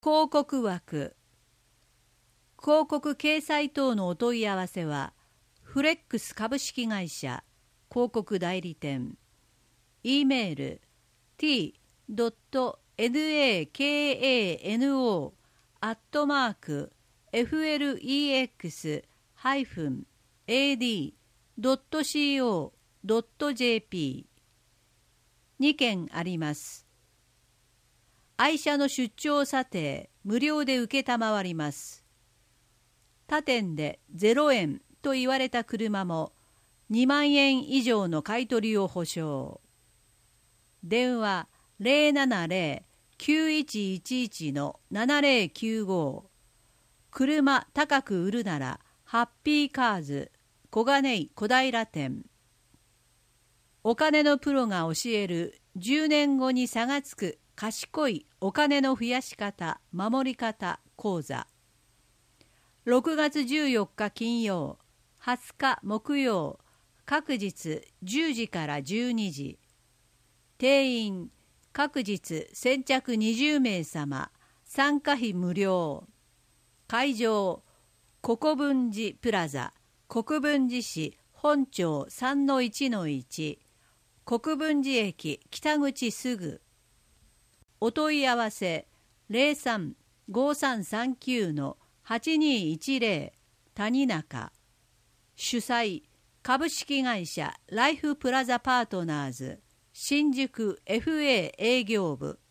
広告枠。広告掲載等のお問い合わせは、フレックス株式会社広告代理店。E メール t.nakano-flex-ad.co.jp 2件あります。愛車の出張査定無料で受けたまわります。他店で0円と言われた車も2万円以上の買い取りを保証。電話 070-9111-7095。車高く売るならハッピーカーズ小金井小平店。お金のプロが教える10年後に差がつく賢いお金の増やし方守り方講座。6月14日金曜、20日木曜、各日10時から12時。定員各日先着20名様、参加費無料。会場国分寺プラザ、国分寺市本町 3-1-1、国分寺駅北口すぐ。お問い合わせ 03-5339-8210 谷中。主催株式会社ライフプラザパートナーズ新宿 FA 営業部。